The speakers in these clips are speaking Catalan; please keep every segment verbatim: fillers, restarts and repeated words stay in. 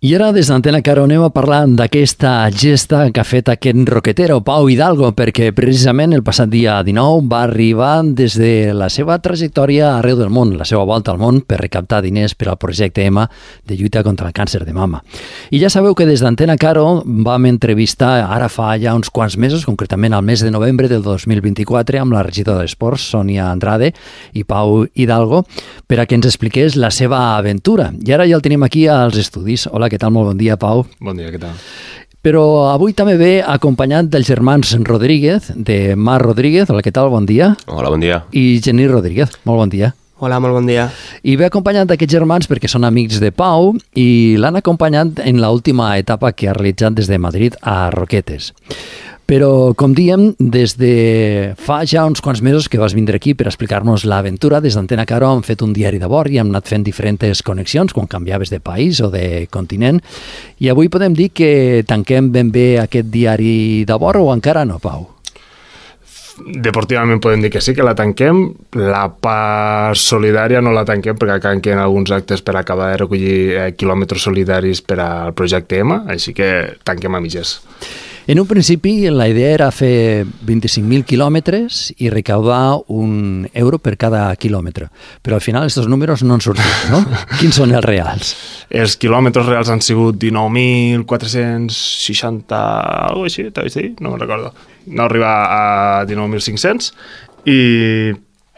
I ara des d'Antena Caro anem a parlar d'aquesta gesta que ha fet aquest roquetero, Pau Hidalgo, perquè precisament el passat dia dinou va arribar des de la seva trajectòria arreu del món, la seva volta al món per recaptar diners per al projecte EMA de lluita contra el càncer de mama. I ja sabeu que des d'Antena Caro vam entrevistar ara fa ja uns quants mesos, concretament al mes de novembre del dos mil vint-i-quatre, amb la regidora d'Esports, Sònia Andrade, i Pau Hidalgo, per a que ens expliqués la seva aventura. I ara ja el tenim aquí als estudis. Hola, què tal? Molt bon dia, Pau. Bon dia, què tal? Però avui també ve acompanyat dels germans Rodríguez, de Mar Rodríguez. Hola, què tal? Bon dia. Hola, bon dia. I Genís Rodríguez. Molt bon dia. Hola, molt bon dia. I ve acompanyat d'aquests germans perquè són amics de Pau i l'han acompanyat en l'última etapa que ha realitzat des de Madrid a Roquetes. Però, com diem, des de fa ja uns quants mesos que vas vindre aquí per explicar-nos l'aventura, des d'Antena Caro hem fet un diari de bord i hem anat fent diferents connexions quan canviaves de país o de continent. I avui podem dir que tanquem ben bé aquest diari de bord o encara no, Pau? Deportivament podem dir que sí, que la tanquem. La part solidària no la tanquem perquè tanquen alguns actes per acabar de recollir eh, quilòmetres solidaris per al projecte EMA, així que tanquem a mitges. En un principi la idea era fer vint-i-cinc mil quilòmetres i recaudar un euro per cada quilòmetre, però al final aquests números no han sortit, no? Quins són els reals? Els quilòmetres reals han sigut dinou mil quatre-cents seixanta, alguna cosa així, t'ho vaig dir? No me'n recordo. No arriba a dinou mil cinc-cents i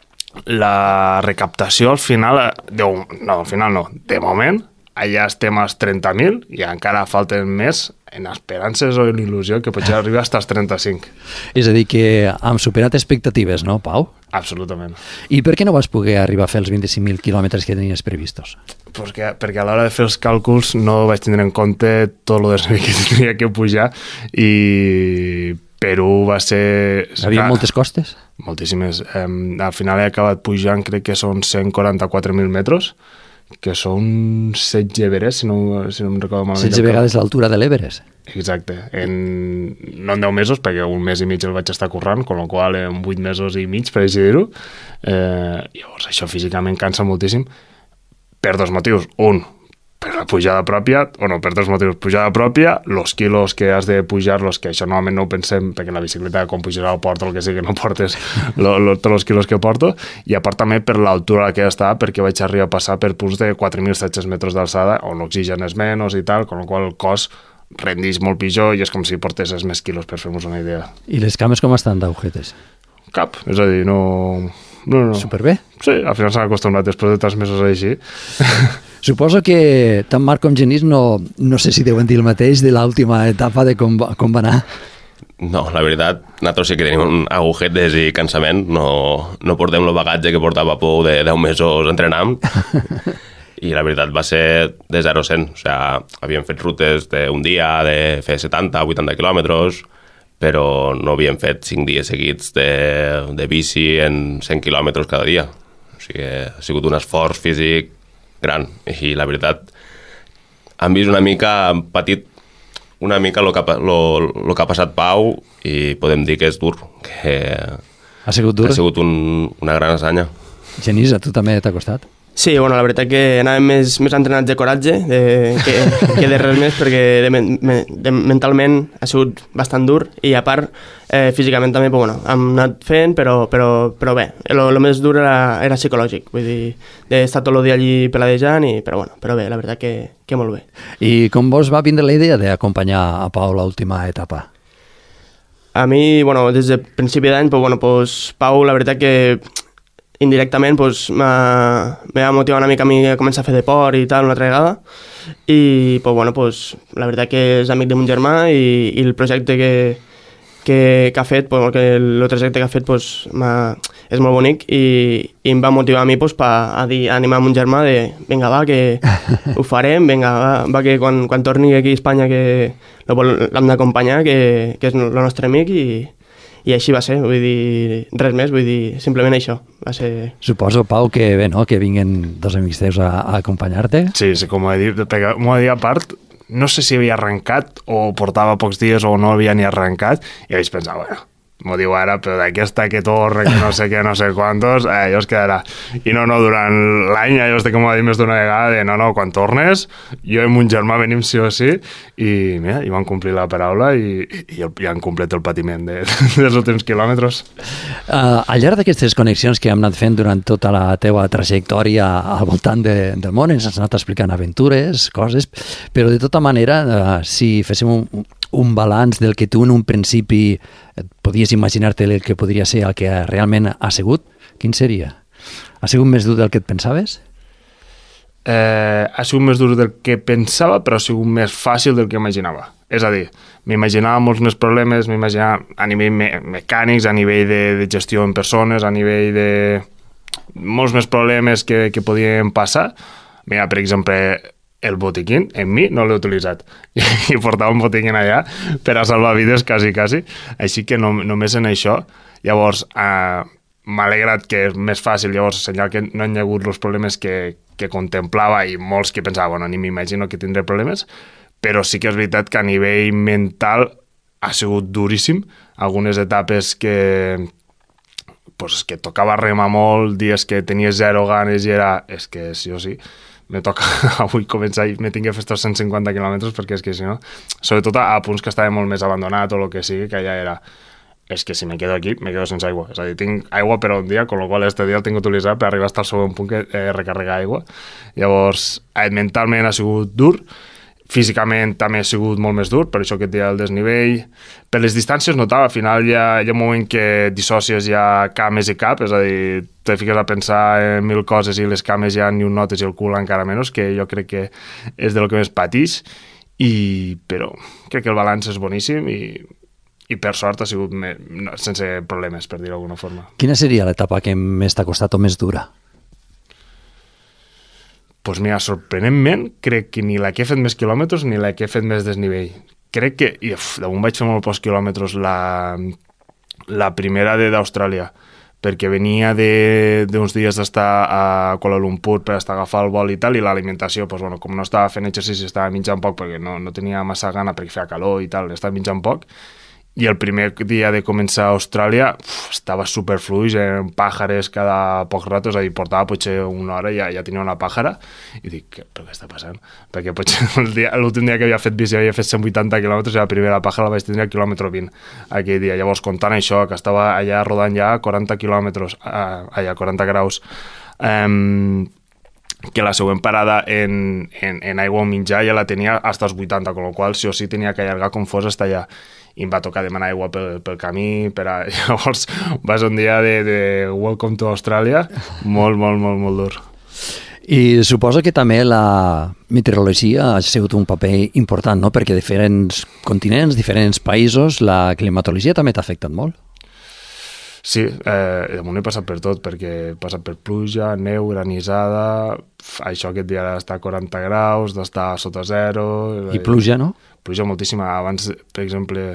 la recaptació al final, de, no, al final no, de moment, allà estem als trenta mil i encara falten més en esperances o en il·lusió que potser arriba fins als trenta-cinc. És a dir, que hem superat expectatives, no, Pau? Absolutament. I per què no vas poder arribar a fer els vint-i-cinc mil quilòmetres que tenies previstos? Perquè, perquè a l'hora de fer els càlculs no vaig tindre en compte tot el desnivell que tindria que pujar i Perú va ser... Hi havia moltes costes? Moltíssimes. Eh, al final he acabat pujant, crec que són cent quaranta-quatre mil metres, que són setze Everest, si no, si no em recordo malament. setze vegades l'altura de l'Everest. Exacte. En, no en deu mesos, perquè un mes i mig el vaig estar currant, con la qual en vuit mesos i mig, per així dir-ho. Eh, llavors, això físicament cansa moltíssim per dos motius. Un, per la pujada pròpia, o no, per dos motius. Pujada pròpia, los quilos que has de pujar-los, que això normalment no ho pensem, perquè en la bicicleta, com pujarà al port o el que sigui, no portes lo, lo, tots els quilos que porto, i a part també per l'altura que està, perquè vaig arribar a passar per punts de quatre mil set-cents metres d'alçada, on l'oxigen és menys i tal, con la qual el cos rendix molt pitjor i és com si portessis més quilos, per fer-nos una idea. I les cames com estan d'agujetes? Cap, és a dir, no... no, no. Superbé? Sí, al final s'han acostumat després de tants mesos així. Suposo que tant Marc com Genís no, no sé si deuen dir el mateix de l'última etapa de com va, com va anar. No, la veritat, nosaltres sí que tenim agujetes i cansament, no, no portem el bagatge que portava Pou de deu mesos entrenant, i la veritat va ser de zero a cent, o sigui, havíem fet rutes d'un dia de fer setanta a vuitanta quilòmetres, però no havíem fet cinc dies seguits de, de bici en cent quilòmetres cada dia, o sigui, ha sigut un esforç físic gran, i la veritat han vist una mica, han patit una mica el que, lo, lo que ha passat Pau i podem dir que és dur, que ha sigut dur? Ha sigut un, una gran hassanya. Genís, a tu també t'ha costat? Sí, bueno, la veritat que anàvem més, més entrenats de coratge de, que, que de res més, perquè de, de, de, mentalment ha sigut bastant dur i a part eh, físicament també pues, bueno, hem anat fent, però, però, però bé, el més dur era, era psicològic, vull dir, d'estar tot el dia allí peladejant, i, però, bueno, però bé, la veritat que, que molt bé. I com vos va vindre la idea d'acompanyar a Pau l'última etapa? A mi, bueno, des de principi d'any, pues, bueno, pues, Pau, la veritat que indirectament pues, m'ha motivat una mica a mi a començar a fer deport i tal una altra vegada i pues, bueno, pues, la veritat que és amic de mon germà i, i el projecte que, que, que ha fet, pues, que el trajecte que ha fet pues, és molt bonic i, i em va motivar a mi pues, pa, a, dir, a animar mon germà de vinga va que ho farem, vinga va, va que quan, quan torni aquí a Espanya que l'hem d'acompanyar, que, que és el nostre amic i I així va ser, vull dir, res més, vull dir, simplement això. Va ser... Suposo, Pau, que bé, no?, que vinguen dos amics teus a, a acompanyar-te. Sí, sí, com ho he dit, perquè m'ho he dit a part, no sé si havia arrencat o portava pocs dies o no havia ni arrencat, i vaig pensar, bueno, m'ho diu ara, però d'aquesta que torna, que no sé què, no sé quantos, eh, allò es quedarà. I no, no, durant l'any, allò estic com a dir més d'una vegada, de no, no, quan tornes, jo i mon germà venim sí o sí, i mira, i van complir la paraula i, i, i han complet el patiment de, dels últims quilòmetres. Uh, al llarg d'aquestes connexions que hem anat fent durant tota la teua trajectòria al voltant de, del món, ens has anat explicant aventures, coses, però de tota manera, uh, si féssim un, un balanç del que tu en un principi et podies imaginar-te el que podria ser el que realment ha sigut, quin seria? Ha sigut més dur del que et pensaves? Eh, ha sigut més dur del que pensava, però ha sigut més fàcil del que imaginava. És a dir, m'imaginava molts més problemes, m'imaginava a nivell me mecànics, a nivell de, de gestió en persones, a nivell de molts més problemes que, que podien passar. Mira, per exemple, el botiquín, en mi, no l'he utilitzat. I portava un botiquín allà per a salvar vides, quasi, quasi. Així que no, només en això. Llavors, eh, m'ha alegrat que és més fàcil, llavors, senyal que no hi ha hagut els problemes que, que contemplava i molts que pensava, bueno, ni m'imagino que tindré problemes, però sí que és veritat que a nivell mental ha sigut duríssim. Algunes etapes que pues, que tocava remar molt, dies que tenia zero ganes i era, és que sí o sí, me toca avui començar i me tinc que fer estos cent cinquanta quilòmetres perquè és que si no, sobretot a, a punts que estava molt més abandonat o el que sigui, que ja era, és que si me quedo aquí, me quedo sense aigua. És a dir, tinc aigua per un dia, con lo qual este dia el tinc que utilitzar per arribar fins al segon punt que eh, recarregar aigua. Llavors, eh, mentalment ha sigut dur, físicament també ha sigut molt més dur, per això que et deia el desnivell. Per les distàncies notava, al final hi ha, hi ha un moment que dissòcies ja cames i cap, és a dir, te fiques a pensar en mil coses i les cames ja ni un notes i el cul encara menys, que jo crec que és del que més patix, i, però crec que el balanç és boníssim i, i per sort ha sigut me, no, sense problemes, per dir-ho d'alguna forma. Quina seria l'etapa que més t'ha costat o més dura? Doncs pues mira, sorprenentment, crec que ni la que he fet més quilòmetres ni la que he fet més desnivell. Crec que, i uf, damunt vaig fer molt pocs quilòmetres, la, la primera d'Austràlia, perquè venia d'uns dies d'estar a Kuala Lumpur per estar a agafar el vol i tal, i l'alimentació, pues, bueno, com no estava fent exercici, estava menjant poc perquè no, no tenia massa gana perquè feia calor i tal, estava menjant poc. I el primer dia de començar a Austràlia uf, estava superfluix, en pàjares cada poc rato, és a dir, portava potser una hora i ja, ja tenia una pàjara, i dic, però què està passant? Perquè potser l'últim dia que havia fet bici havia fet cent vuitanta quilòmetres i la primera pàjara la vaig tenir a quilòmetre vint aquell dia. Llavors, comptant això, que estava allà rodant ja quaranta quilòmetres, eh, allà quaranta graus, eh, que la següent parada en, en, en aigua o menjar ja la tenia fins als vuitanta, con la qual sí o sí tenia que allargar com fos fins allà. I em va tocar demanar aigua pel, pel camí, per a... llavors va ser un dia de, de Welcome to Australia, molt, molt, molt, molt dur. I suposo que també la meteorologia ha sigut un paper important, no? Perquè diferents continents, diferents països, la climatologia també t'ha afectat molt. Sí, eh, de moment he passat per tot, perquè he passat per pluja, neu, granissada, això aquest dia d'estar a quaranta graus, d'estar sota zero... I pluja, no? Pluja moltíssima. Abans, per exemple,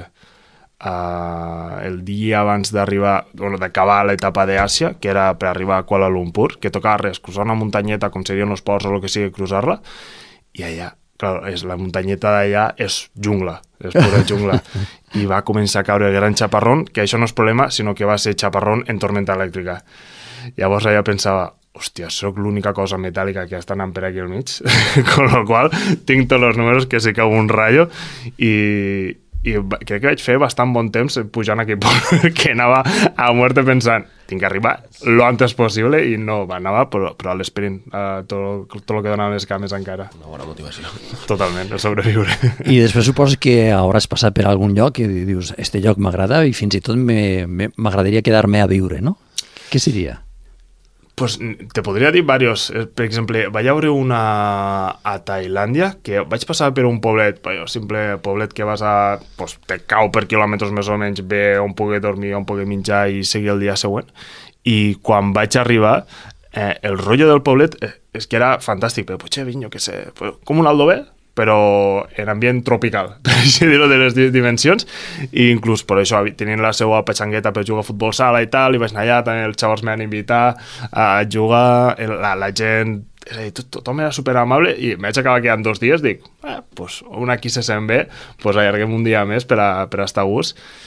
uh, el dia abans d'arribar, bueno, d'acabar l'etapa d'Àsia, que era per arribar a Kuala Lumpur, que tocava res, cruzar una muntanyeta, com serien els ports o el que sigui, cruzar-la, i allà, clar, és, la muntanyeta d'allà és jungla, és pura jungla. I va començar a caure el gran xaparrón, que això no és problema, sinó que va ser xaparrón en tormenta elèctrica. Llavors allà pensava, hòstia, sóc l'única cosa metàl·lica que està anant per aquí al mig, con lo qual tinc tots els números que si cau un rayo, i, i crec que vaig fer bastant bon temps pujant aquí, que anava a muerte pensant, tinc que arribar lo antes possible, i no, va, anava però, però a l'esprint, uh, tot, tot el que donaven les cames encara. Una bona motivació. Totalment, el sobreviure. I després suposo que hauràs passat per algun lloc i dius, este lloc m'agrada i fins i tot m'agradaria quedar-me a viure, no? Què seria? Pues te podria dir varios. Per exemple, vaig veure una a Tailàndia, que vaig passar per un poblet, un simple poblet que vas a... Pues, te cau per quilòmetres més o menys, ve on pugui dormir, on pugui menjar i seguir el dia següent. I quan vaig arribar, eh, el rotllo del poblet eh, és que era fantàstic, però potser vinc, jo què sé, com un Aldover, però en ambient tropical, per així dir-ho, de les dimensions, i inclús per això, tenint la seva petxangueta per jugar a futbol sala i tal, i vaig anar allà, també els xavals m'han invitat a jugar, la, la gent, és a dir, tot, tothom era superamable, i em vaig acabar quedant dos dies, dic, eh, pues, un aquí se sent bé, pues allarguem un dia més per a, per a estar a gust,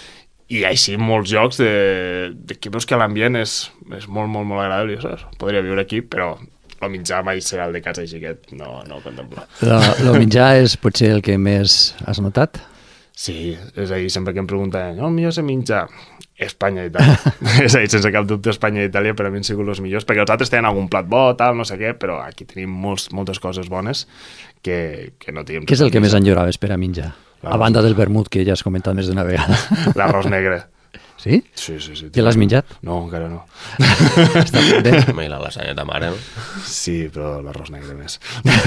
I així molts jocs de, de que veus que l'ambient és, és molt, molt, molt agradable, saps? Podria viure aquí, però el mitjà mai serà el de casa, així que no, no ho contemplo. El mitjà és potser el que més has notat? Sí, és a dir, sempre que em pregunten no, el millor és el mitjà, Espanya i Itàlia. És a dir, sense cap dubte Espanya i Itàlia per a mi han sigut els millors, perquè els altres tenen algun plat bo, tal, no sé què, però aquí tenim molts, moltes coses bones que, que no tenim. Què és el que més enlloraves per a menjar? A banda del vermut, que ja has comentat més d'una vegada. L'arròs negre. Sí? Sí, sí, sí. Ja l'has menjat? No, encara no. Està bé. I la lasanya de mare, no? Sí, però l'arròs negre més.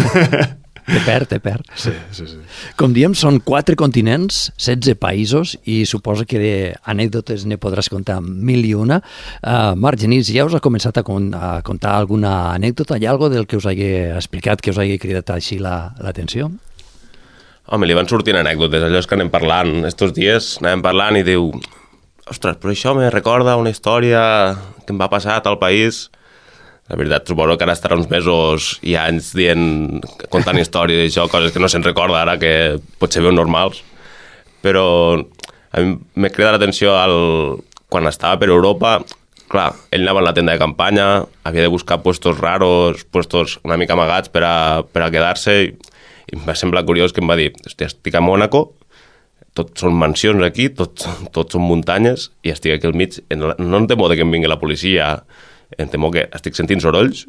Te perd, te perd. Sí, sí, sí. Com diem, són quatre continents, setze països, i suposo que d'anècdotes ne podràs contar mil i una. Uh, Marc Genís, ja us ha començat a, con a contar alguna anècdota? Hi ha alguna del que us hagi explicat, que us hagi cridat així l'atenció? La, Home, li van sortint anècdotes, allò és que anem parlant. Estos dies anàvem parlant i diu ostres, però això me recorda una història que em va passar a tal país. La veritat, suposo que ara estarà uns mesos i anys dient, contant històries i això, coses que no se'n recorda ara, que potser veuen normals. Però a mi m'he cridat l'atenció al... quan estava per Europa. Clar, ell anava a la tenda de campanya, havia de buscar puestos raros, puestos una mica amagats per a, per a quedar-se, i i em va semblar curiós que em va dir, hòstia, estic a Mònaco, tots són mansions aquí, tots, tots són muntanyes, i estic aquí al mig, no em temo que em vingui la policia, em temo que estic sentint sorolls,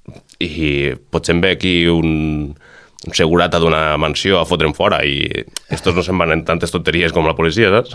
i potser em ve aquí un, un segurata d'una mansió a fotre'm fora, i estos no se'n van en tantes tonteries com la policia, saps?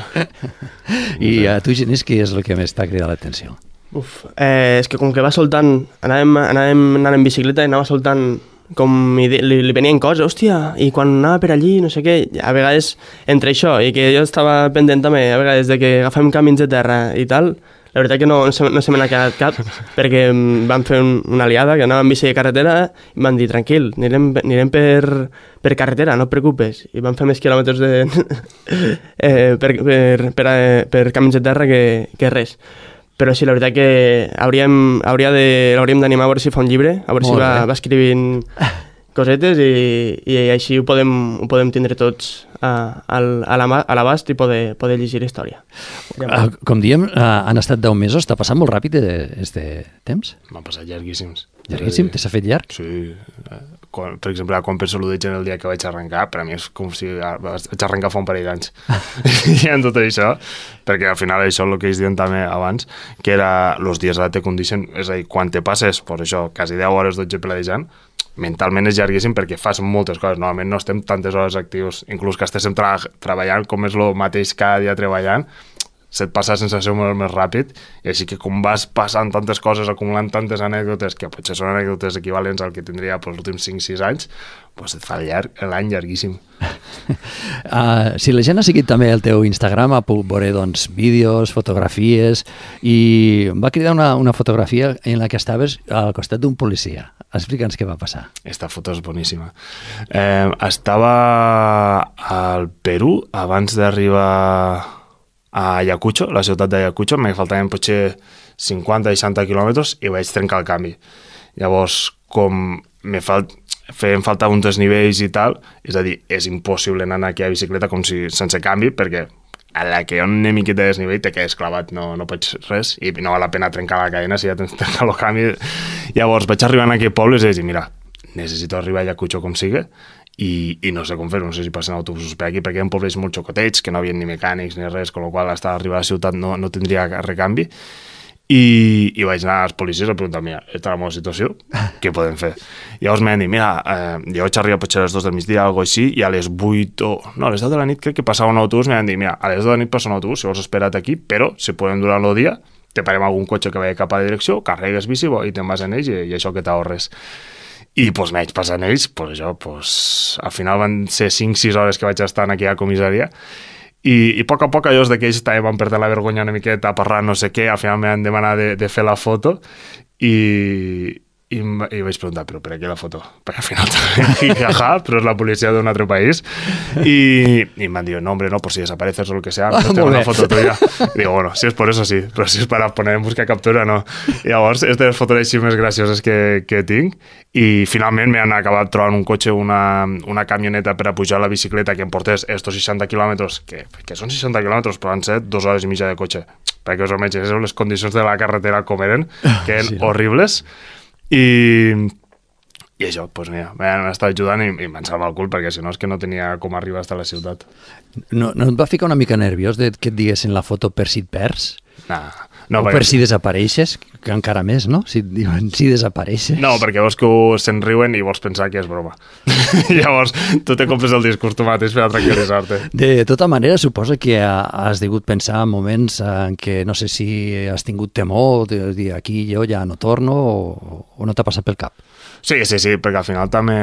I a tu, Genís, què és el que més t'ha cridat l'atenció? Uf, eh, és que com que va soltant, anàvem, anàvem anant en bicicleta i anava soltant com li, li, li venien coses, hòstia, i quan anava per allí, no sé què, a vegades entre això i que jo estava pendent també, a vegades de que agafem camins de terra i tal, la veritat que no, no se, no se me n'ha quedat cap, perquè vam fer un, una aliada, que anàvem en bici de carretera, i em van dir, tranquil, anirem, anirem per, per carretera, no et preocupes, i vam fer més quilòmetres de, eh, per, per, per, per camins de terra que, que res. Però sí, la veritat que hauríem, hauria de, l'hauríem d'animar a veure si fa un llibre, a veure Molt si va, va escrivint cosetes i, i així ho podem, ho podem tindre tots a, a, a l'abast i poder, poder llegir la història. Uh, com diem, uh, han estat deu mesos, t'ha passat molt ràpid este temps? M'han passat llarguíssims. Llarguíssim? Te s'ha fet llarg? Sí. Quan, per exemple, quan penso l'origen el dia que vaig arrencar, per a mi és com si vaig arrencar fa un parell d'anys. I en tot això, perquè al final això és el que ells diuen també abans, que era els dies de la condition, és a dir, quan te passes, pues això, quasi deu hores, dotze planejant, mentalment és llarguíssim perquè fas moltes coses. Normalment no estem tantes hores actius, inclús que estéssim tra treballant, com és el mateix cada dia treballant, se't passa la sensació molt més ràpid, i així que com vas passant tantes coses, acumulant tantes anècdotes, que potser són anècdotes equivalents al que tindria pels últims cinc sis anys, doncs et fa l'any llarguíssim. Uh, si la gent ha seguit també el teu Instagram, ha pogut veure doncs, vídeos, fotografies, i em va cridar una, una fotografia en la que estaves al costat d'un policia. Explica'ns què va passar. Esta foto és boníssima. Eh, estava al Perú abans d'arribar a Ayacucho, la ciutat d'Ayacucho, me faltaven potser cinquanta seixanta quilòmetres i vaig trencar el canvi. Llavors, com me fal... feien falta uns desnivells i tal, és a dir, és impossible anar aquí a bicicleta com si sense canvi, perquè a la que hi ha una miqueta de desnivell te quedes clavat, no, no pots res, i no val la pena trencar la cadena si ja tens trencat el canvi. Llavors vaig arribar a aquell poble i vaig dir, mira, necessito arribar a Ayacucho com sigui, I, i no sé com fer-ho, no sé si passen autobusos per aquí, perquè hi ha pobles molt xocotets, que no havia ni mecànics ni res, amb la qual hasta arribar a la ciutat no, no tindria recanvi, i, i vaig anar als policies a preguntar, mira, aquesta és la meva situació, què podem fer? I llavors m'han dit, mira, eh, jo vaig arribar potser a les dos del migdia, algo així, i a les vuit o... no, a les deu de la nit crec que passava un autobús, m'han dit, mira, a les deu de la nit passa un autobús, si vols espera't aquí, però si podem durar el dia, te parem algun cotxe que vagi cap a la direcció, carregues bici i te'n vas en ells i, i això que t'ahorres. I doncs m'haig passat en ells, doncs això, doncs, al final van ser cinc sis hores que vaig estar en aquella comissaria, i, i a poc a poc allò de que ells també van perdre la vergonya una miqueta, parlar no sé què, al final m'han demanat de, de fer la foto, i, i, i vaig preguntar, però per què la foto? Perquè al final també, jaja, però és la policia d'un altre país. I, i em van dir, no, hombre, no, por si desapareces o lo que sea, Ah, no tengo molt una bé. foto tuya. I digo, bueno, si és por eso sí, però si és para poner en busca captura, no. I llavors, és de les fotos així més gracioses que, que tinc. I finalment m'han acabat trobant un cotxe, una, una camioneta per a pujar la bicicleta que em portés estos seixanta quilòmetres, que, que són seixanta quilòmetres, però han set dues hores i mitja de cotxe. Perquè us imagineu les condicions de la carretera com eren, que eren Sí, sí, no? horribles. I, i això, doncs mira, m'han estat ajudant i, i m'han salvat el cul, perquè si no és que no tenia com arribar fins a la ciutat. No, no et va ficar una mica nerviós de que et diguessin la foto per si et perds? Nah, no, o per si desapareixes, que encara més, no? Si et diuen si desapareixes. No, perquè veus que se'n riuen i vols pensar que és broma. Llavors, tu te compres el discurs tu mateix per a tranquil·litzar-te. De tota manera, suposo que ha- has degut pensar en moments en què no sé si has tingut temor de dir aquí jo ja no torno o, o no t'ha passat pel cap. Sí, sí, sí, perquè al final també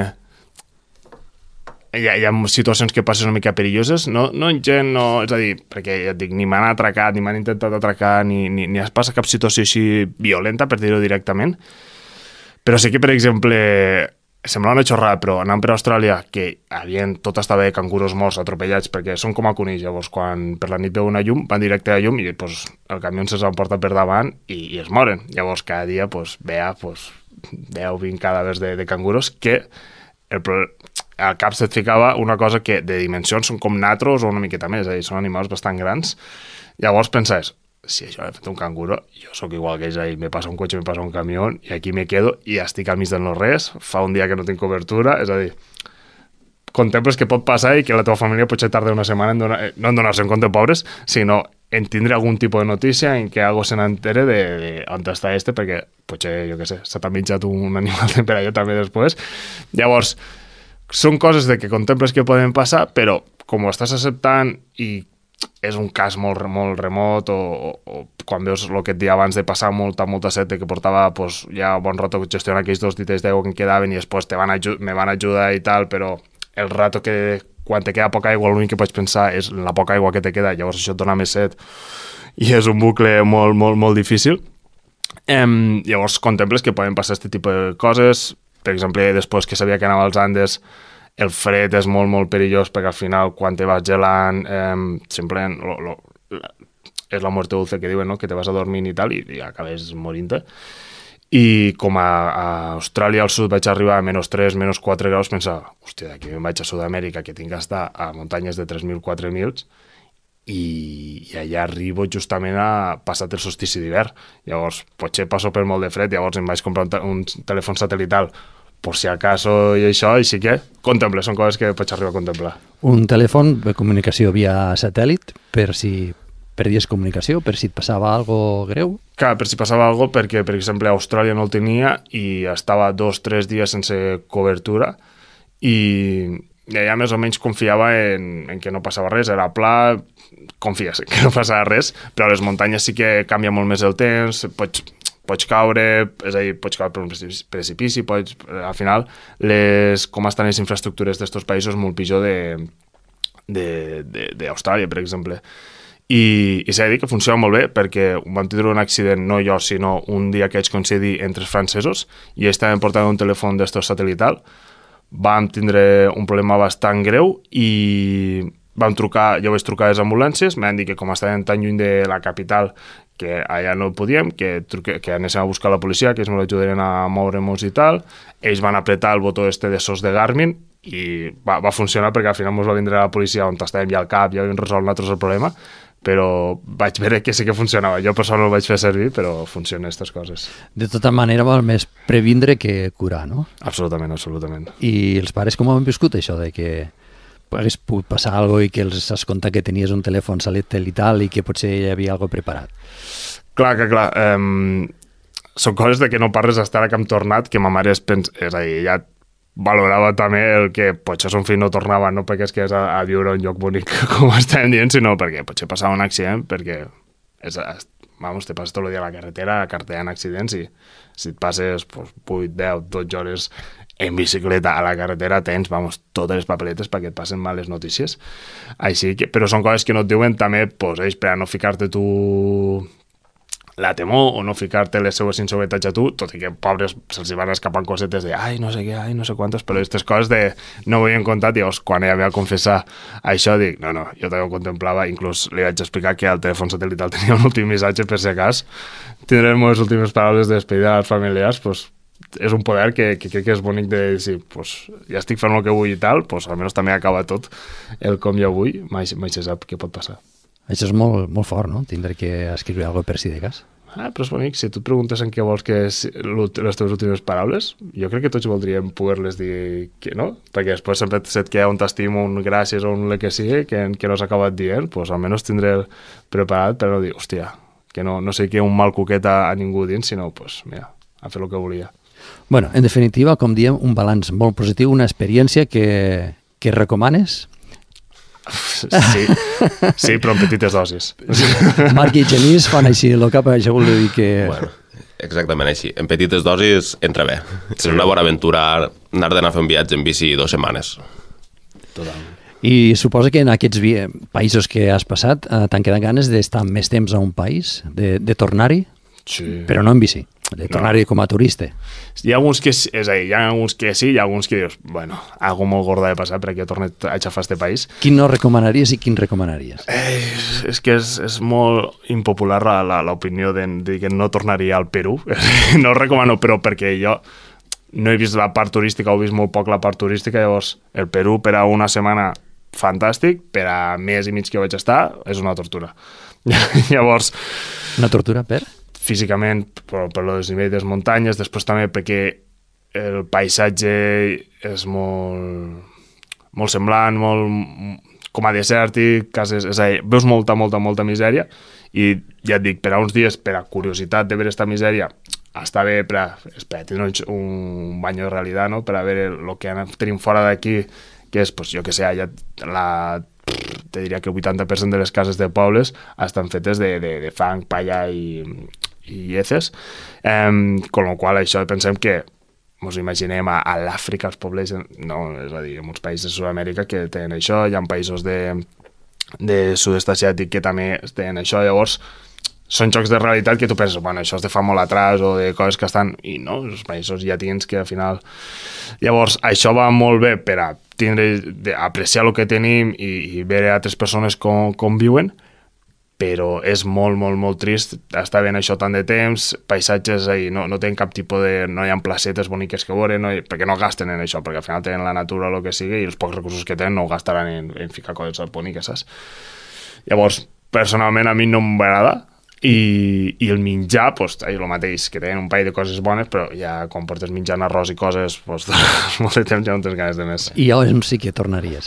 hi ha, hi ha situacions que passen una mica perilloses, no, no en gent, no, és a dir, perquè ja et dic, ni m'han atracat, ni m'han intentat atracar, ni, ni, ni es passa cap situació així violenta, per dir-ho directament, però sí que, per exemple, sembla una xorrada, però anant per Austràlia, que havien, tot estava de cangurs morts atropellats, perquè són com a conills, llavors quan per la nit veu una llum, van directe a la llum i pues, el camió se'ls emporta per davant i, i es moren. Llavors cada dia pues, veia pues, deu o vint cadàvers de, de canguros que el, pro- al cap se't ficava una cosa que de dimensions són com natros o una miqueta més, és a dir, són animals bastant grans. Llavors pensaves, si això l'ha fet un canguro, jo sóc igual que ells, ahí me passa un cotxe, me passa un camió i aquí me quedo i estic al mig del no-res, fa un dia que no tinc cobertura, és a dir, contemples que pot passar i que la teva família potser tarda una setmana en donar, eh, no en donar-se en compte, pobres, sinó en tindre algun tipus de notícia en què algo se n'entere de, de on està este, perquè potser, jo què sé, se t'ha menjat un animal per allà també després. Llavors, són coses de que contemples que poden passar, però com ho estàs acceptant i és un cas molt, molt remot o, o, o quan veus el que et dia abans de passar molta, molta set de que portava pues, ja bon rato gestionar aquells dos litres d'aigua que em quedaven i després te van me van ajudar i tal, però el rato que quan te queda poca aigua l'únic que pots pensar és la poca aigua que te queda, llavors això et dona més set i és un bucle molt, molt, molt difícil. Em, llavors contemples que poden passar aquest tipus de coses, per exemple, després que sabia que anava als Andes, el fred és molt, molt perillós perquè al final quan te vas gelant eh, sempre lo, lo, la, és la muerte dulce que diuen, no? Que te vas a dormir i tal i, i acabes morint-te. I com a, a Austràlia al sud vaig arribar a menys tres, menys quatre graus, pensava, hòstia, d'aquí me'n vaig a Sud-amèrica que tinc que estar a muntanyes de tres mil, quatre mil i, i allà arribo justament a passat el solstici d'hivern. Llavors, potser passo per molt de fred, llavors em vaig comprar un, te un telèfon satelital per si acaso i això, i sí que contemple, són coses que pots arribar a contemplar. Un telèfon de comunicació via satèl·lit per si perdies comunicació, per si et passava algo greu? Clar, per si passava alguna cosa, perquè, per exemple, a Austràlia no el tenia i estava dos o tres dies sense cobertura i, i allà més o menys confiava en, en que no passava res, era pla, confies que no passava res, però a les muntanyes sí que canvia molt més el temps, pots, pots caure, és a dir, pots caure per un precipici, pots, al final, les, com estan les infraestructures d'estos països molt pitjor d'Austràlia, per exemple. I, i s'ha de dir que funciona molt bé perquè vam tindre un accident, no jo, sinó un dia que vaig coincidir entre els francesos i ells estaven portant un telèfon d'estos satelital. Vam tindre un problema bastant greu i vam trucar, jo vaig trucar a les ambulàncies, m'han dit que com estaven tan lluny de la capital que allà no podíem, que, truque, que anéssim a buscar la policia, que ells me l'ajudarien a moure-nos i tal. Ells van apretar el botó este de sos de Garmin i va, va funcionar perquè al final ens va vindre la policia on estàvem ja al cap, ja havíem resolt nosaltres el problema, però vaig veure que sí que funcionava. Jo per sort no el vaig fer servir, però funcionen aquestes coses. De tota manera, val més previndre que curar, no? Absolutament, absolutament. I els pares com han viscut això de que hagués pogut passar alguna cosa i que els has contat que tenies un telèfon satelital i que potser hi havia alguna preparat? Clar, que clar. Um, són coses de que no parles hasta ara que hem tornat, que ma mare es pensa... És a dir, ja valorava també el que potser son fill no tornava, no perquè es quedés a, a viure un lloc bonic, com estàvem dient, sinó perquè potser passava un accident, perquè és, vamos, te passes tot el dia a la carretera cartellant accidents i si et passes pues, vuit, deu, dotze hores en bicicleta a la carretera tens, vamos, totes les papeletes perquè et passen males notícies. Així que, però són coses que no et diuen també, pues, ells, per a no ficar-te tu la temor o no ficar-te les seues inseguretats a tu, tot i que, pobres, se'ls van escapant cosetes de ai, no sé què, ai, no sé quantes, però aquestes coses de no ho havien contat, i llavors, quan ella va confessar això, dic, no, no, jo també ho contemplava, inclús li vaig explicar que al telèfon satelital tenia un últim missatge, per si acas, tindré les meves últimes paraules de despedida als familiars, doncs, és un poder que, que crec que és bonic de dir, pues, ja estic fent el que vull i tal, pues, almenys també acaba tot el com jo vull, mai, mai se sap què pot passar. Això és molt, molt fort, no? Tindre que escriure alguna cosa per si de cas. Ah, però és bonic, si tu et preguntes en què vols que és les teves últimes paraules, jo crec que tots voldríem poder-les dir que no, perquè després sempre se't queda un t'estimo, un gràcies o un le que sigui, que, que no s'ha acabat dient, pues almenys tindré preparat per no dir, hòstia, que no, no sé què un mal coquet a, a ningú dins, sinó, pues, mira, a fer el que volia. Bueno, en definitiva, com diem, un balanç molt positiu, una experiència que, que recomanes? Sí, sí, però en petites dosis. Marc i Genís fan així el cap, això vol dir que... Bueno, exactament així. En petites dosis entra bé. Sí. És una bona aventura anar d'anar a fer un viatge en bici dues setmanes. Totalment. I suposa que en aquests països que has passat eh, t'han quedat ganes d'estar més temps a un país, de, de tornar-hi, sí. Però no en bici, de tornar-hi no. Com a turista. Hi ha alguns que, és a dir, hi ha alguns que sí, hi ha alguns que dius, bueno, algo molt gorda de passar perquè he tornat a aixafar este país. Quin no recomanaries i quin recomanaries? Eh, és que és, és molt impopular l'opinió de, de que no tornaria al Perú. No ho recomano, però perquè jo no he vist la part turística, ho he vist molt poc la part turística, llavors el Perú per a una setmana fantàstic, per a mes i mig que vaig estar és una tortura. Llavors... Una tortura per? Físicament, per, per el desnivell de les muntanyes, després també perquè el paisatge és molt, molt semblant, molt com a desèrtic, cases, és a dir, veus molta, molta, molta misèria, i ja et dic, per a uns dies, per a curiositat de veure esta misèria, està bé per a, per a tenir un bany de realitat, no? Per a veure el que tenim fora d'aquí, que és, pues, jo que sé, allà la... te diria que el vuitanta per cent de les cases de pobles estan fetes de, de, de fang, palla i, i heces, um, con lo qual això pensem que ens imaginem a, a l'Àfrica, els pobles, no, és a dir, en molts països de Sud-amèrica que tenen això, hi ha països de, de sud-est asiàtic que també tenen això, llavors són jocs de realitat que tu penses, bueno, això és de fa molt atrás o de coses que estan, i no, els països llatins que al final... Llavors, això va molt bé per a tindre, apreciar el que tenim i, i veure altres persones com, com viuen, però és molt, molt, molt trist estar veient això tant de temps, paisatges ahí, no, no tenen cap tipus de... no hi ha placetes boniques que veure, no hi, perquè no gasten en això, perquè al final tenen la natura o el que sigui, i els pocs recursos que tenen no ho gastaran en, en ficar coses boniques, saps? Llavors, personalment, a mi no m'agrada, i, i el menjar, pues, el mateix, que tenen un parell de coses bones, però ja quan portes menjant arròs i coses, pues, molt de temps ja no tens ganes de més. I on sí que tornaries?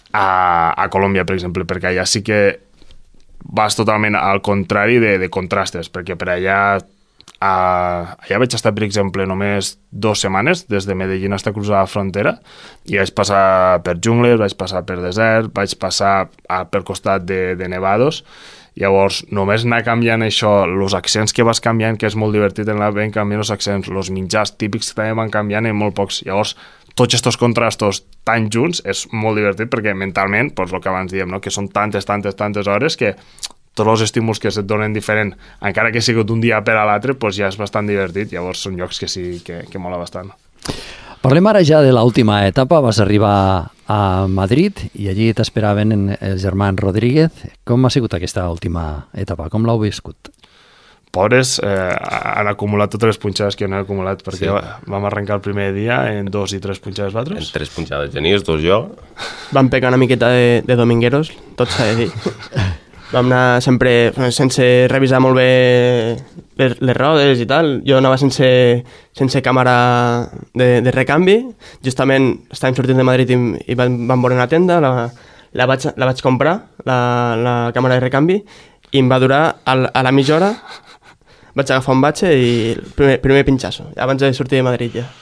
A, a Colòmbia, per exemple, perquè allà sí que vas totalment al contrari de, de contrastes, perquè per allà a, allà vaig estar, per exemple, només dues setmanes, des de Medellín fins a cruzar la frontera, i vaig passar per jungles, vaig passar per desert, vaig passar a, per costat de, de nevados. Llavors, només anar canviant això, els accents que vas canviant, que és molt divertit anar ben canviant els accents, els menjars típics també van canviant en molt pocs. Llavors, tots aquests contrastos tan junts és molt divertit perquè mentalment, doncs el que abans diem, no? Que són tantes, tantes, tantes hores que tots els estímuls que se't donen diferent, encara que sigui d'un dia per a l'altre, doncs ja és bastant divertit. Llavors són llocs que sí que, que mola bastant. Parlem ara ja de l'última etapa. Vas arribar a Madrid i allí t'esperaven els germans Rodríguez. Com ha sigut aquesta última etapa? Com l'heu viscut? Pobres, eh, han acumulat totes les punxades que jo no he acumulat, perquè sí. Vam arrencar el primer dia en dos i tres punxades vosaltres. En tres punxades, Genís, dos jo. Vam pegar una miqueta de, de domingueros, tot s'ha de dir. Vam anar sempre sense revisar molt bé les, les rodes i tal. Jo anava sense, sense càmera de, de recanvi. Justament estàvem sortint de Madrid i, i vam, vam veure una tenda, la, la, vaig, la vaig comprar, la, la càmera de recanvi, i em va durar a, a la mitja hora. Vaig agafar un batxe i el primer, primer pinxasso, abans de sortir de Madrid ja.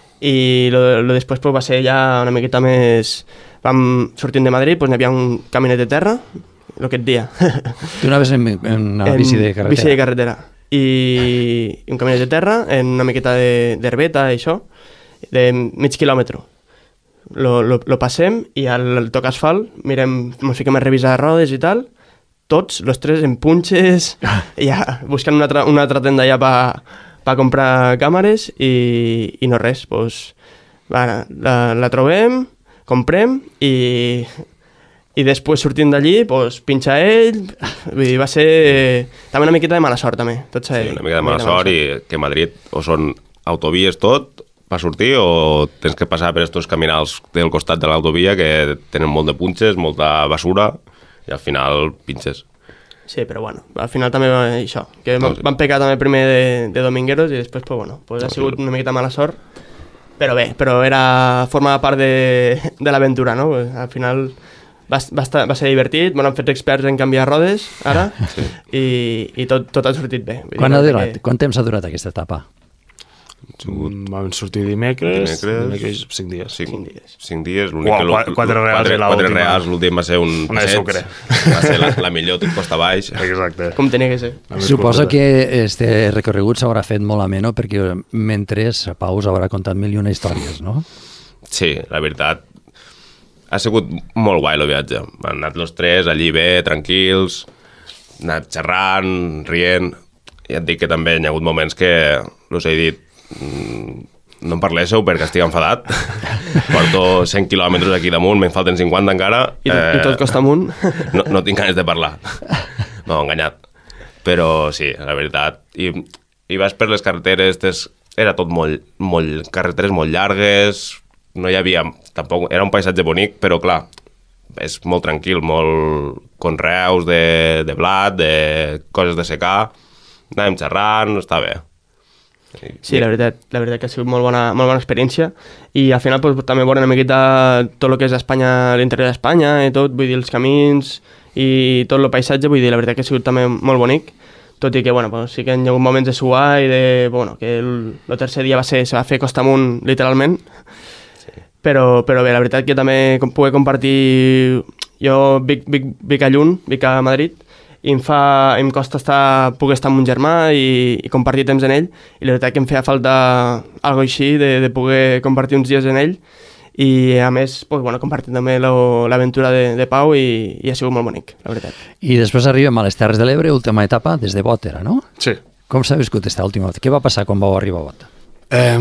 I lo, lo després pues, va ser ja una miqueta més... Vam sortint de Madrid, pues, n'hi havia un caminet de terra, el que et dia. Tu anaves en, en una en bici de carretera? Bici de carretera. I un caminet de terra, en una miqueta d'herbeta i això, de mig quilòmetre. Lo, lo, lo passem i al toc asfalt mirem, ens fiquem a revisar rodes i tal, tots, los tres, en punxes, ja, buscant una altra, una altra tenda ja per pa comprar càmeres i, i no res, pues, va, la, la trobem, comprem i, i després sortint d'allí, pues, pinxa ell, vull dir, va ser també una miqueta de mala sort, també. Tot sí, una mica de mala sort, i que a Madrid o són autovies tot per sortir o tens que passar per estos caminals del costat de l'autovia que tenen molt de punxes, molta basura i al final pinxes. Sí, però bueno, al final també va això, que No, van, sí. van pecar també primer de, de domingueros i després, pues, bueno, pues, ha No, sigut sí. una miqueta mala sort, però bé, però era, formava part de, de l'aventura, no? Pues, al final va, va, estar, va ser divertit, m'han fet experts en canviar rodes, ara, sí. i, i tot, tot ha sortit bé. Vull Quan dir, ha que- durat? Quant temps ha durat aquesta etapa? Mm, Vam sortir dimecres, Dimecres. dimecres cinc dies. Cinc, Cinc dies. cinc dies. l'únic Qua- que l'ú- qua- quatre reals quatre, i la quatre última. reals, l'últim va ser un Una de passeig. sucre. Va ser la, la millor, tot costa baix. Exacte. Com tenia que ser. La més Suposo curteta. que este recorregut s'haurà fet molt ameno perquè mentre Pau us haurà contat mil i una històries, no? Sí, la veritat, ha sigut molt guai el viatge. Han anat los tres allí bé, tranquils, han anat xerrant, rient. I et dic que també hi ha hagut moments que us he dit mm, no em parléssiu perquè estic enfadat. Porto cent quilòmetres aquí damunt, me'n falten cinquanta encara. I, eh... i tot costa amunt. no, no tinc ganes de parlar. No, enganyat. Però sí, la veritat. I, i vas per les carreteres, tes, era tot molt, molt... Carreteres molt llargues, no hi havia... Tampoc, era un paisatge bonic, però clar, és molt tranquil, molt conreus de, de blat, de coses de secar. Anàvem xerrant, està bé. Sí, la veritat, la veritat que ha sigut molt bona, molt bona experiència i al final pues, també veure una miqueta tot el que és Espanya, l'interior d'Espanya i tot, vull dir, els camins i tot el paisatge, vull dir, la veritat que ha sigut també molt bonic, tot i que, bueno, pues, sí que hi ha hagut moments de suar i de, bueno, que el, el tercer dia va ser, se va fer costa amunt, literalment, sí. però, però bé, la veritat que també com poder compartir, jo Vic, Vic, Vic a Llull, Vic a Madrid, i em, fa, em costa estar, poder estar amb un germà i, i compartir temps en ell, i la veritat que em feia falta algo així, de, de poder compartir uns dies en ell, i a més, pues, bueno, compartir també lo, l'aventura de, de Pau i, i ha sigut molt bonic, la veritat. I després arribem a les Terres de l'Ebre, última etapa, des de Bot era, no? Sí. Com s'ha viscut aquesta última etapa? Què va passar quan vau arribar a Bot? Eh,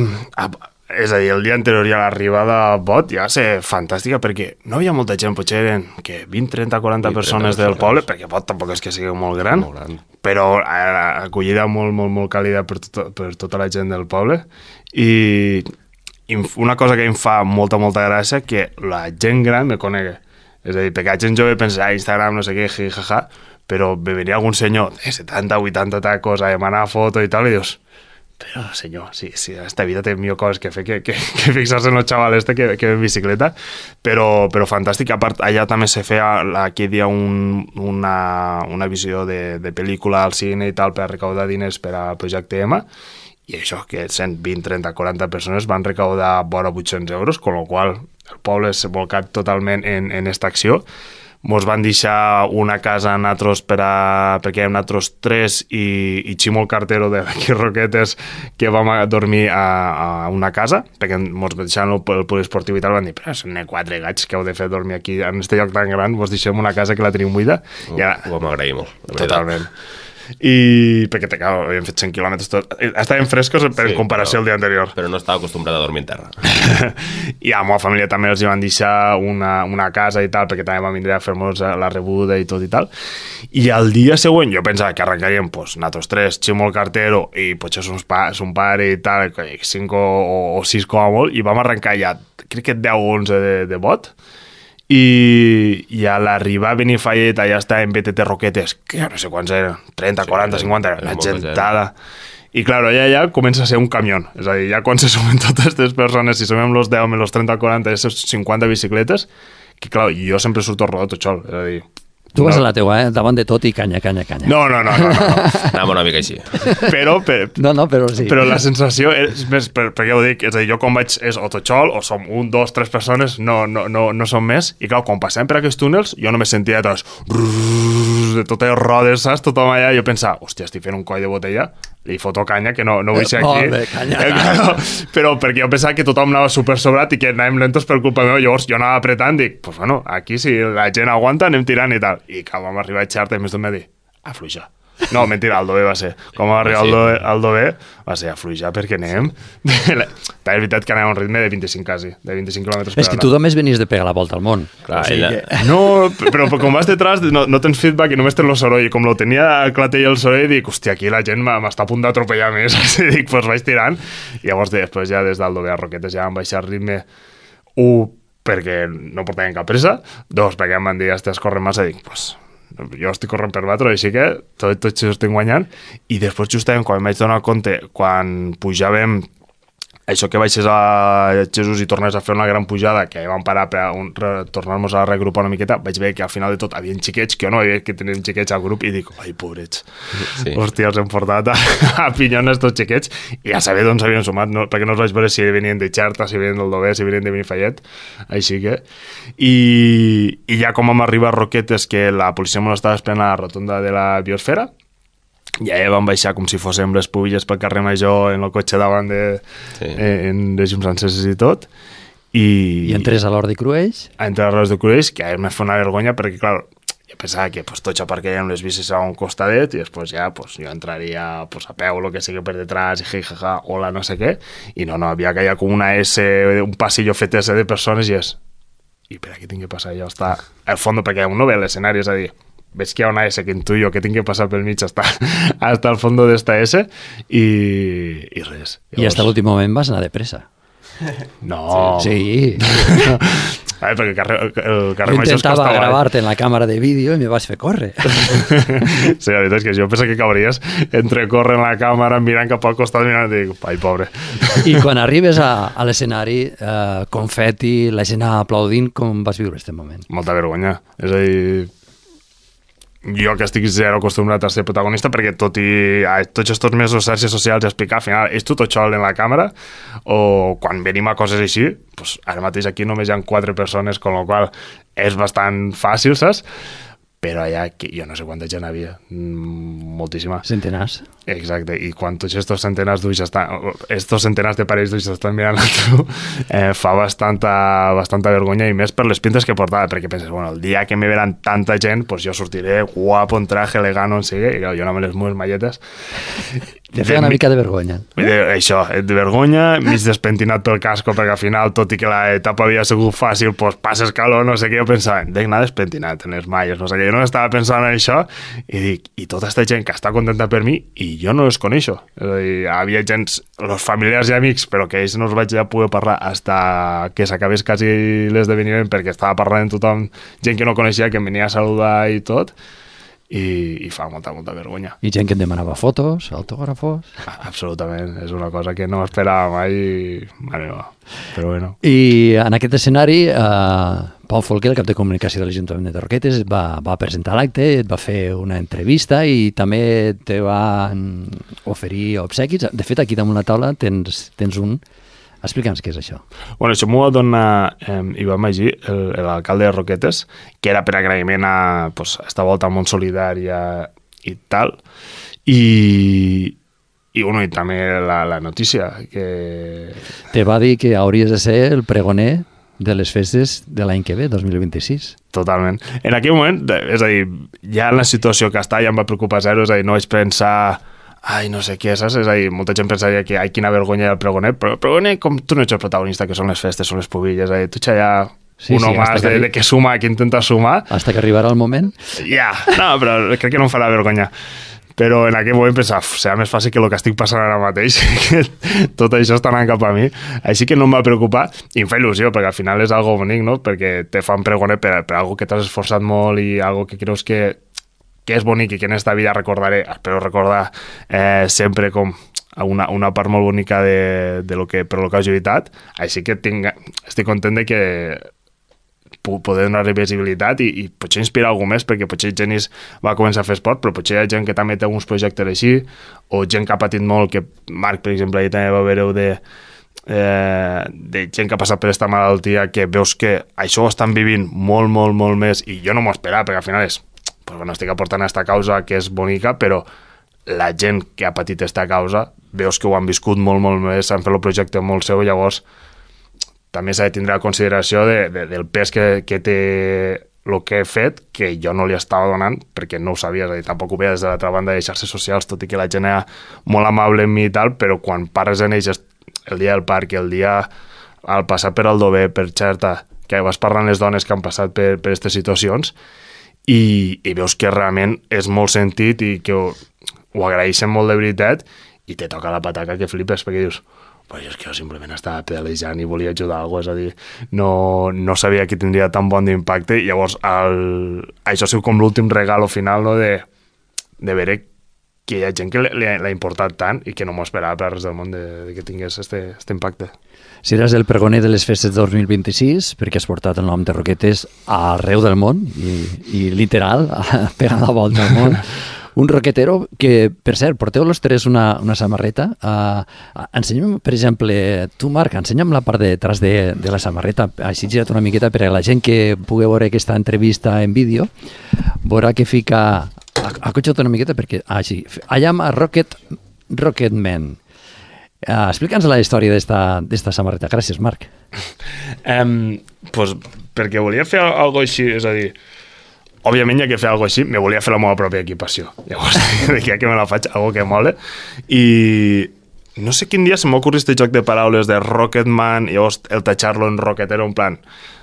és a dir, el dia anterior ja l'arribada a Bot ja va ser fantàstica perquè no hi havia molta gent, potser eren que vint, trenta, quaranta vint, persones trenta del persones. poble, perquè Bot tampoc és que sigui molt gran, Molt gran. però eh, acollida molt, molt, molt càlida per, tot, per tota la gent del poble i, i una cosa que em fa molta, molta gràcia que la gent gran me conegui. És a dir, perquè la gent jove pensa, ah, Instagram, no sé què, ji, jaja, però me venia algun senyor de setanta, vuitanta tacos a demanar foto i tal, i dius, però senyor, sí, sí, esta vida té millor coses que fer que, que, que fixar-se en el xaval este que, que ve en bicicleta, però, però fantàstic. A part, allà també se feia aquell dia un, una, una visió de, de pel·lícula al cine i tal per recaudar diners per al projecte EMA, i això, que cent vint, trenta, quaranta persones van recaudar vora vuit-cents euros, con lo qual el poble s'ha volcat totalment en, en esta acció. Mos van deixar una casa a nosaltres per a, perquè érem nosaltres tres i, i Ximo el cartero d'aquí Roquetes que vam a dormir a, a una casa perquè mos deixaven el, el poliesportiu i tal, van dir, però són quatre gats que heu de fer dormir aquí en este lloc tan gran, vos deixem una casa que la tenim buida. Ho, I ara, ho vam agrair molt, la veritat. totalment. I perquè, clar, havíem fet cent quilòmetres tot. Estàvem frescos per Sí, en comparació però- al dia anterior. Però no estava acostumbrat a dormir en terra. I a la meva família també els hi van deixar una, una casa i tal, perquè també van vindre a fer-nos la rebuda i tot i tal. I al dia següent jo pensava que arrencaríem pues, nosaltres tres, Ximo el cartero i potser son, pa, son pare i tal, cinc o, o, o sis com a molt, i vam arrencar ja, crec que deu o onze de, de bot, i, i a l'arribar a Benifallet allà està en B T T Roquetes, que no sé quants eren, trenta, Sí, quaranta, era- cinquanta, era una molta gent. gentada. I clar, allà ja comença a ser un camió, és a dir, ja quan se sumen totes aquestes persones, si sumem los deu, més los trenta, quaranta, aquestes cinquanta bicicletes, que clar, jo sempre surto rodot tot sol, és a dir... Tu vas no, a la teua, eh? Davant de tot i canya, canya, canya. No, no, no, no, no, no. Anàvem una mica així. però, per, No, no, però sí. però la sensació és més, per, perquè ho dic, és a dir, jo quan vaig és o tot sol, o som un, dos, tres persones, no, no, no, no som més, i clar, quan passem per aquests túnels, jo no me sentia tots de totes les rodes, saps? Tothom allà, jo pensava, hòstia, estic fent un coll de botella li foto canya, que no, no vull ser aquí. Molt bé, canya. Eh, claro, però perquè jo pensava que tothom anava super sobrat i que anàvem lentos per culpa meva, llavors jo anava apretant, dic, pues bueno, aquí si la gent aguanta anem tirant i tal. I quan vam arribar a Xarta, més d'un va dir, afluixar. No, mentira, el Dové va ser. Com va arribar el Dové, el Dové va ser afluixar perquè anem. També és veritat que anem a un ritme de vint-i-cinc quasi, de vint-i-cinc quilòmetres per hora. És que tu només venies de pegar la volta al món. Clar, O sigui ella... que- No, però com vas detrás no, no tens feedback i només tens el soroll. I com lo tenia el clatell i el soroll, dic, hòstia, aquí la gent m'ha- m'està a punt d'atropellar més. I dic, pues vaig tirant. I llavors després ja des del Dové a Roquetes ja vam baixar el ritme. Un, perquè no portaven cap pressa. Dos, perquè em van dir, estàs corrent massa. Dic, pues jo estic corrent per batro, així que tot, tot això estic guanyant. I després justament quan em vaig donar compte, quan pujàvem això que baixés a Jesús i tornés a fer una gran pujada, que vam parar per a un, re, tornar-nos a regrupar una miqueta, vaig veure que al final de tot havien xiquets, que jo no havia que teníem xiquets al grup, i dic, ai, pobrets, Sí. hòstia, els hem portat a, a pinyones tots xiquets, i ja saber d'on s'havien sumat, no? Perquè no els vaig veure si venien de Xerta, si venien del Dové, si venien de Benifallet, així que... I, i ja com vam arribar a Roquetes, que la policia me l'estava esperant a la rotonda de la Biosfera, ja vam baixar com si fóssim les pubilles pel carrer Major en el cotxe davant de, Sí. eh, en règims franceses i tot, i, I entres a l'Hort de Cruells. a entre les de Cruells, que a mi m'ha fet una vergonya perquè, clar, jo pensava que pues, tots aparcaríem les bicis a un costadet i després ja pues, jo entraria pues, a peu, lo que sigui per detrás, i jajaja, hola, no sé què, i no, no, havia que hi ha com una S, un passillo fet S de persones i és, i per aquí tinc que passar jo, està al fons, perquè un no ve l'escenari, és a dir, ves que hi ha una S que intuyo que tinc que passar pel mig hasta, hasta el fondo d'esta S i, i res. I hasta l'últim moment vas anar de pressa. No. Sí. A veure, perquè el carrer, el carrer Jo Major es intentava costa avall. gravar-te en la càmera de vídeo i me vas fer córrer. Sí, la veritat és que jo penso que cauries entre córrer en la càmera, mirant cap al costat, mirant, i dic, ai, pobre. I quan arribes a, a l'escenari, eh, confeti, la gent aplaudint, com vas viure aquest moment? Molta vergonya. És a dir, jo que estic zero acostumbrat a ser protagonista, perquè tot i a tots aquests mesos xarxes socials i explicar, al final, és tot això en la càmera, o quan venim a coses així, pues, ara mateix aquí només hi ha quatre persones, con lo qual és bastant fàcil, saps? Però allà, que jo no sé quanta gent havia, mm, moltíssima. Centenars. Exacte, i quan tots estos centenars d'ulls estan, estos centenars de parells d'ulls estan mirant a tu, eh, fa bastanta, bastanta vergonya, i més per les pintes que portava, perquè penses, bueno, el dia que me veran tanta gent, pues jo sortiré guapo, en traje, elegant, on sigui, i jo no me les meves malletes. Te feia una mica de vergonya. De, això, de vergonya, mig despentinat pel casco, perquè al final, tot i que l'etapa havia sigut fàcil, pues passes calor, no sé què, jo pensava, dec anar despentinat en les malles, no sé què, jo no estava pensant en això, i dic, i tota aquesta gent que està contenta per mi, i jo no els coneixo. És a dir, havia gent, els familiars i amics, però que ells no els vaig ja poder parlar hasta que s'acabés quasi l'esdeveniment, perquè estava parlant amb tothom, gent que no coneixia, que em venia a saludar i tot, i, i fa molta, molta vergonya. I gent que et demanava fotos, autògrafos... Absolutament, és una cosa que no esperava mai, mare meva, però bueno. I en aquest escenari, eh, Pau Folquer, el cap de comunicació de l'Ajuntament de Roquetes, va, va presentar l'acte, et va fer una entrevista i també te va oferir obsequis. De fet, aquí damunt la taula tens, tens un. Explica'ns què és això. Bueno, això m'ho va donar eh, Ivan Magí, el- l'alcalde de Roquetes, que era per agraïment a pues, esta volta al món solidari i tal, i, i, bueno, i també la, la notícia, que Te va dir que hauries de ser el pregoner de les festes de l'any que ve, dos mil vint-i-sis. totalment. En aquell moment, és a dir, ja en la situació que està ja em va preocupar zero, és a dir, no vaig pensar ai, no sé què, saps? És a dir, molta gent pensaria que ai, quina vergonya hi ha el pregoner, però el pregoner, com tu no ets el protagonista, que són les festes, són les pubilles, és a dir, tu ets allà Sí, uno sí, más hasta que de, arri- de que suma, que intenta sumar, Hasta que arribarà el moment. ja, no, però crec que no em farà vergonya. Però en aquell moment pensava, "Uf, serà més fàcil que el que estic passant ara mateix, que tot això està anant cap a mi. Així que no em va preocupar i em fa il·lusió, perquè al final és algo bonic, no? Perquè te fan pregoner per, per algo que t'has esforçat molt i algo que creus que, que és bonic i que en esta vida recordaré, espero recordar eh, sempre com una, una part molt bonica de, de lo que, per lo que has lluitat. Així que tinc, estic content de que po- poder donar-li visibilitat i, i potser inspirar algú més, perquè potser gent és- va començar a fer esport, però potser hi ha gent que també té alguns projectes així, o gent que ha patit molt, que Marc, per exemple, ahir també va veure de, eh, de gent que ha passat per aquesta malaltia, que veus que això ho estan vivint molt, molt, molt més, i jo no m'ho esperava, perquè al final és, pues, bueno, estic aportant a aquesta causa que és bonica, però la gent que ha patit aquesta causa, veus que ho han viscut molt, molt més, han fet el projecte molt seu, llavors també s'ha de tindre la consideració de, de, del pes que, que té el que he fet, que jo no li estava donant, perquè no ho sabia, és a dir, tampoc ho veia des de l'altra banda de xarxes socials, tot i que la gent era molt amable amb mi i tal, però quan parles en ells el dia del parc, el dia al passar per Aldover, per Xerta, que vas parlant les dones que han passat per aquestes situacions, i, i veus que realment és molt sentit i que ho, ho agraeixen molt de veritat, i te toca la pataca que flipes, perquè dius, pues és que jo simplement estava pedalejant i volia ajudar a algú, és a dir, no, no sabia que tindria tan bon d'impacte, i llavors el, això ha sigut com l'últim regal al final, no, de, de veure que hi ha gent que l'ha importat tant i que no m'ho esperava per res del món de, de que tingués este, este impacte. Seràs el pregoner de les festes dos mil vint-i-sis perquè has portat el nom de Roquetes arreu del món i, i literal, pegant la volta al món. Un roquetero que, per cert, porteu los tres una, una samarreta. Uh, ensenya'm, per exemple, tu, Marc, ensenya'm la part de detrás de, de la samarreta, així gira't una miqueta per a la gent que pugui veure aquesta entrevista en vídeo, veurà que fica... Acotxa't una miqueta perquè... Ah, sí. I am a Rocket, Rocket Man. Uh, Explica'ns la història d'esta samarreta. Gràcies, Marc. Um, pues, perquè volia fer alguna cosa així, és a dir, òbviament, ja que fer alguna cosa així, me volia fer la meva pròpia equipació. Llavors, ja que me la faig, algo que mole. I no sé quin dia se m'ocorre este joc de paraules de Rocketman, i llavors el tatxar-lo en roquetero, en plan...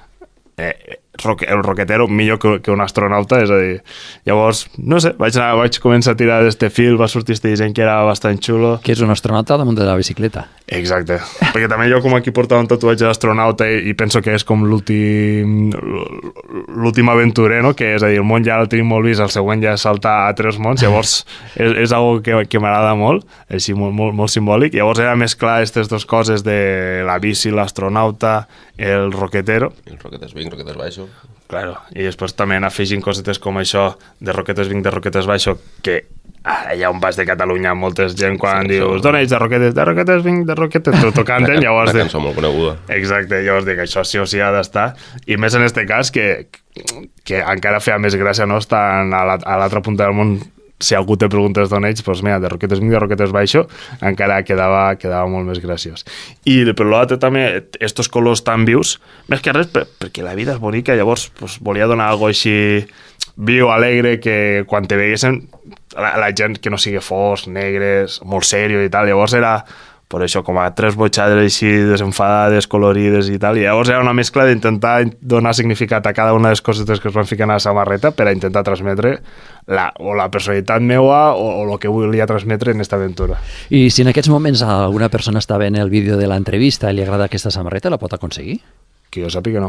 Eh, el roquetero millor que, que un astronauta, és a dir, llavors, no sé, vaig, anar, vaig començar a tirar d'este fil, va sortir este disseny que era bastant xulo. Que és un astronauta damunt de la bicicleta. Exacte, perquè també jo com aquí portava un tatuatge d'astronauta i, i penso que és com l'últim l'últim aventurer, no? Que és a dir, el món ja el tenim molt vist, el següent ja és saltar a tres mons, llavors és, és algo que, que m'agrada molt, així molt, molt, molt simbòlic, llavors era mesclar aquestes dues coses de la bici, l'astronauta, el roquetero. El Roquetes Vinc, Roquetes Baixo. Claro, i després també anar afegint cosetes com això de Roquetes Vinc, de Roquetes Baixo, que allà on vas de Catalunya molta gent quan sí, dius, d'on ets de Roquetes, de Roquetes Vinc, de Roquetes, t'ho canten, llavors... Una cançó molt coneguda. Exacte, llavors dic, això sí o sí ha d'estar, i més en este cas que, que encara feia més gràcia no estar a l'altra punta del món. Si algú te preguntes d'on ets, doncs mira, de Roquetes Vinc, de Roquetes Baixo, encara quedava, quedava molt més graciós. I per l'altre també, estos colors tan vius, més que res per, perquè la vida és bonica, llavors pues, volia donar algo així viu, alegre, que quan te veguessin la, la gent que no sigui fos, negres, molt serio i tal, llavors era... per això, com a tres botxades així desenfadades, colorides i tal, i llavors era una mescla d'intentar donar significat a cada una de les cosetes que es van ficar a la samarreta per a intentar transmetre la, o la personalitat meua o, o el que volia transmetre en esta aventura. I si en aquests moments alguna persona està veient el vídeo de l'entrevista i li agrada aquesta samarreta, la pot aconseguir? Que jo sàpiga no.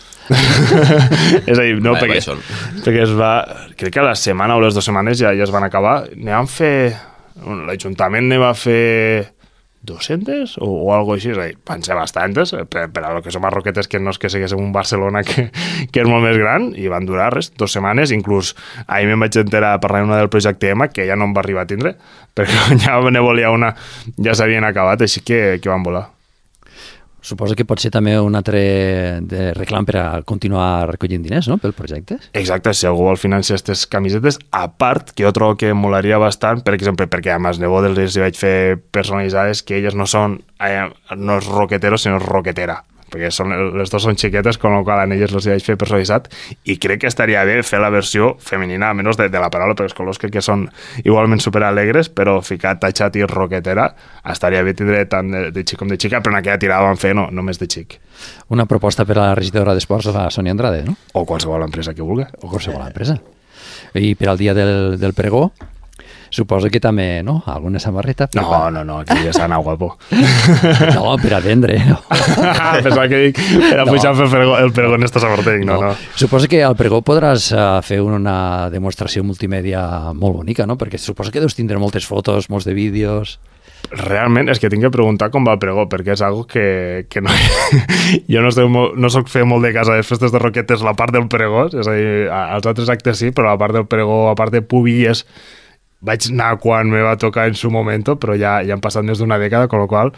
És a dir, no, Vai, perquè, perquè es va... Crec que a la setmana o les dues setmanes ja, ja es van acabar. Ne van fer... L'Ajuntament ne va fer... dues-centes o, o algo així, és a dir, van ser bastantes, per, per a lo que som a Roquetes, que no és que siguéssim un Barcelona que, que és molt més gran, i van durar res, dues setmanes, inclús ahir me'n vaig enterar parlant una del projecte Emma, que ja no em va arribar a tindre, perquè ja ne volia una, ja s'havien acabat, així que, que van volar. Suposo que pot ser també un altre de reclam per a continuar recollint diners, no?, pel projecte. Exacte, si algú vol financiar aquestes camisetes, a part, que jo trobo que molaria bastant, per exemple, perquè a més nebodes les vaig fer personalitzades, que elles no són, eh, no és roquetero, sinó roquetera, perquè són, les dues són xiquetes, con la qual en elles les vaig fer personalitzat, i crec que estaria bé fer la versió femenina, almenys de, de la paraula, perquè els colors crec que són igualment superalegres, però ficat, tatxat i roquetera, estaria bé tindre tant de, de xic com de xica, però en aquella tirada van fer no, només de xic. Una proposta per a la regidora d'Esports, la Sònia Andrade, no? O qualsevol empresa que vulgui. O qualsevol empresa. I per al dia del, del pregó, suposo que també, no?, alguna samarreta. No, va... no, no, aquí ja s'ha anat guapo. No, per a vendre. No. Pensava que dic, per a no. Pujar el pregó, el pregó en esta samarreta, no, no, no. Suposo que al pregó podràs uh, fer una demostració multimèdia molt bonica, no?, perquè suposo que deus tindre moltes fotos, molts de vídeos... Realment és que tinc que preguntar com va el pregó, perquè és algo que, que no... jo no, estic, no soc fer molt de casa de festes de Roquetes la part del pregó, és a dir, als altres actes sí, però la part del pregó, a part de públies, vaig anar quan me va tocar en su moment, però ja, ja han passat més d'una dècada, con lo qual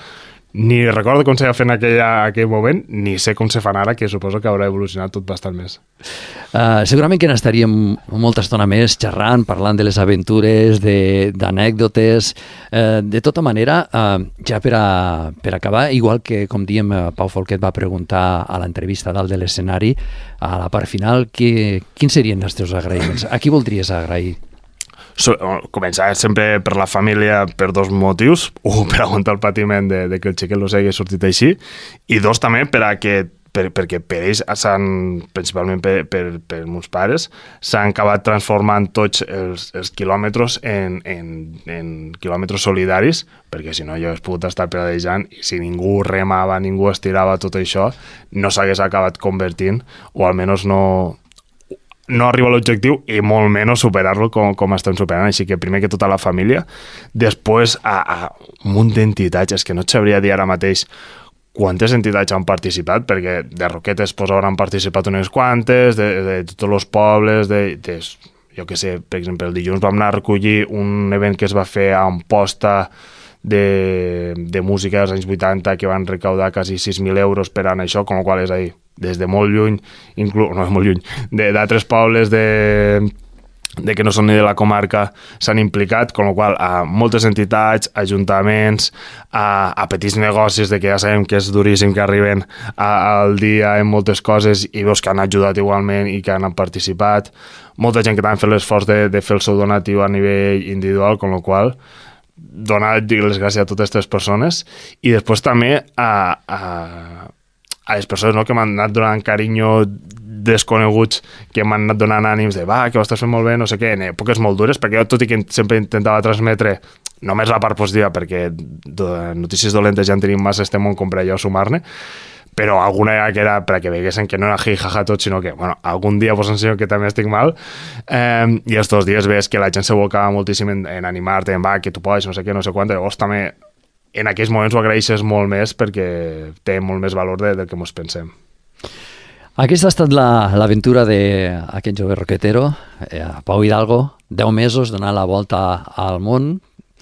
ni recordo com s'ha fet en aquell, aquell moment, ni sé com se fan ara, que suposo que haurà evolucionat tot bastant més. Uh, segurament que n'estaríem molta estona més xerrant, parlant de les aventures, d'anècdotes. Uh, de tota manera, uh, ja per, a, per acabar, igual que, com diem, uh, Pau Folquet va preguntar a l'entrevista dalt de l'escenari, a la part final, qui, quins serien els teus agraïments? A qui voldries agrair? So, començar sempre per la família per dos motius. Un, per aguantar el patiment de, de que el xiquet no s'hagi sortit així, i dos, també per a que per, perquè per ells, principalment per, per, per meus pares, s'han acabat transformant tots els, els quilòmetres en, en, en quilòmetres solidaris, perquè si no jo he pogut estar pedalejant i si ningú remava, ningú estirava tot això, no s'hagués acabat convertint, o almenys no... no arriba a l'objectiu i molt menys superar-lo com, com estem superant. Així que primer que tota la família, després a, a un munt d'entitats, és que no et sabria dir ara mateix quantes entitats han participat, perquè de Roquetes pues, hauran participat unes quantes, de, de tots els pobles, de, de, jo què sé, per exemple, el dilluns vam anar a recollir un event que es va fer a Amposta de, de música dels anys vuitanta que van recaudar quasi sis mil euros per anar això, com el qual és ahir des de molt lluny, inclús, no és molt lluny, d'altres pobles de, de que no són ni de la comarca s'han implicat, amb la qual a moltes entitats, ajuntaments, a, a petits negocis de que ja sabem que és duríssim que arriben a, al dia en moltes coses i veus que han ajudat igualment i que han participat, molta gent que també han fet l'esforç de, de fer el seu donatiu a nivell individual, amb la qual donar les gràcies a totes aquestes persones i després també a, a a les persones no, que m'han anat donant carinyo desconeguts, que m'han anat donant ànims de va, que ho estàs fent molt bé, no sé què, en èpoques molt dures, perquè jo tot i que sempre intentava transmetre només la part positiva, perquè notícies dolentes ja en tenim massa este món com per allò sumar-ne, però alguna que era perquè veguessin que no era jijaja tot, sinó que, bueno, algun dia vos ensenyo que també estic mal, eh, i estos dies ves que la gent se volcava moltíssim en, en animar-te, en va, que tu pots, no sé què, no sé quant, i llavors també en aquells moments ho agraeixes molt més perquè té molt més valor de, del que ens pensem. Aquesta ha estat l'aventura la, d'aquest jove roquetero, eh, Pau Hidalgo, deu mesos donant la volta al món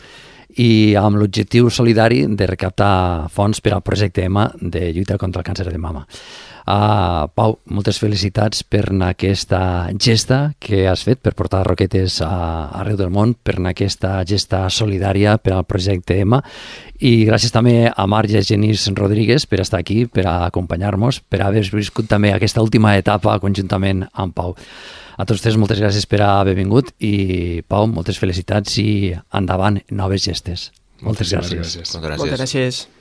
i amb l'objectiu solidari de recaptar fons per al projecte EMA de lluita contra el càncer de mama. Uh, Pau, moltes felicitats per aquesta gesta que has fet per portar roquetes a, arreu del món, per aquesta gesta solidària per al projecte EMA i gràcies també a Marc i a Genís Rodríguez per estar aquí, per acompanyar-nos, per haver viscut també aquesta última etapa conjuntament amb Pau. A tots tres moltes gràcies per haver vingut i Pau, moltes felicitats i endavant noves gestes. Moltes gràcies. gràcies. Moltes gràcies. Moltes gràcies.